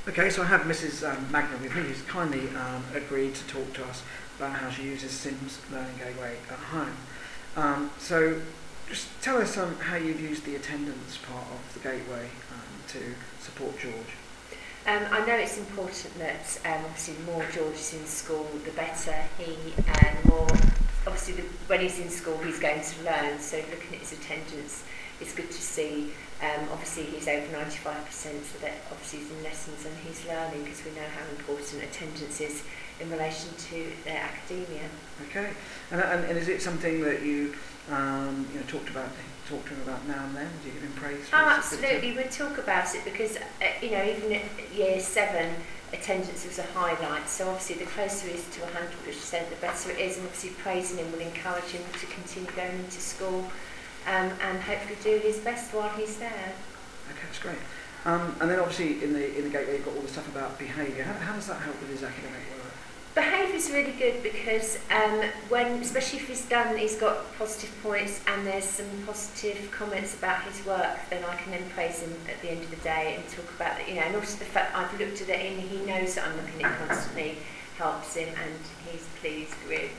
Okay, so I have Mrs. Magna with me, who's kindly agreed to talk to us about how she uses Sims Learning Gateway at home. So just tell us how you've used the attendance part of the Gateway to support George. I know it's important that obviously the more George is in school, the better the more obviously when he's in school he's going to learn. So looking at his attendance, it's good to see. Obviously he's over 95%, so that obviously he's in lessons and he's learning, because we know how important attendance is in relation to their academia. Okay, and is it something that you talk to him about now and then? Do you give him praise? Absolutely, we talk about it because even at year 7, attendance was a highlight. So obviously the closer he is to 100%, the better it is, and obviously praising him will encourage him to continue going into school and hopefully do his best while he's there. Okay, that's great. And then obviously in the Gateway you've got all the stuff about behaviour. How does that help with his academic work? Behaviour is really good because especially if he's got positive points and there's some positive comments about his work, then I can then praise him at the end of the day and talk about it, and also the fact I've looked at it and he knows that I'm looking at it constantly helps him, and he's pleased with.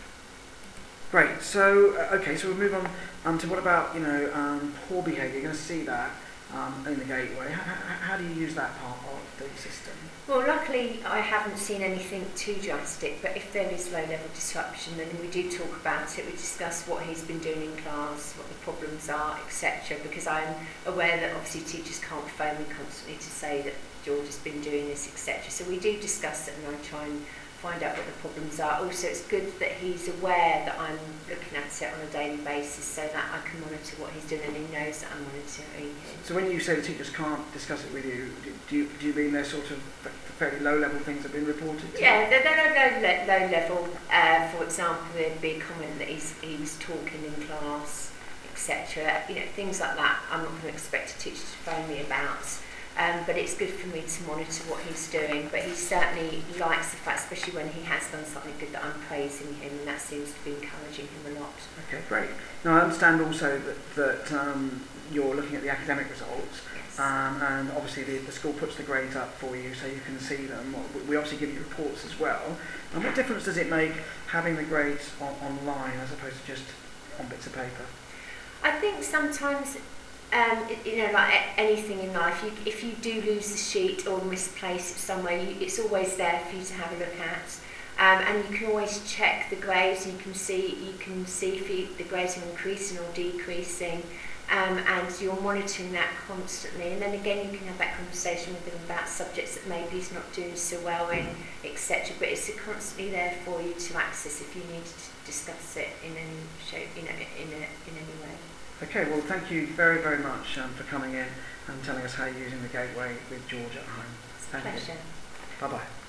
Great. So so we'll move on to what about poor behaviour. You're going to see that in the Gateway. How do you use that part of the system? Well, luckily I haven't seen anything too drastic, but if there is low-level disruption, then we do talk about it. We discuss what he's been doing in class, what the problems are, etc. Because I'm aware that obviously teachers can't phone me constantly to say that George has been doing this, etc. So we do discuss it, and I try and find out what the problems are. Also, it's good that he's aware that I'm looking at it on a daily basis, so that I can monitor what he's doing and he knows that I'm monitoring him. So when you say the teachers can't discuss it with you, do you mean they're sort of fairly low-level things have been reported? Yeah, they're low level. For example, there'd be a comment that he was talking in class, etc. Things like that. I'm not going to expect a teacher to phone me about. But it's good for me to monitor what he's doing. But he certainly likes the fact, especially when he has done something good, that I'm praising him, and that seems to be encouraging him a lot. Okay, great. Now I understand also that you're looking at the academic results. Yes. And obviously the school puts the grades up for you so you can see them. We obviously give you reports as well. And what difference does it make having the grades online as opposed to just on bits of paper? I think sometimes like anything in life, if you do lose the sheet or misplace it somewhere, it's always there for you to have a look at, and you can always check the grades. You can see if the grades are increasing or decreasing, and you're monitoring that constantly. And then again, you can have that conversation with him about subjects that maybe he's not doing so well in, etc. But it's constantly there for you to access if you need to discuss it in any shape, in any way. Okay, well thank you very, very much for coming in and telling us how you're using the Gateway with George at home. It's a pleasure. Bye-bye.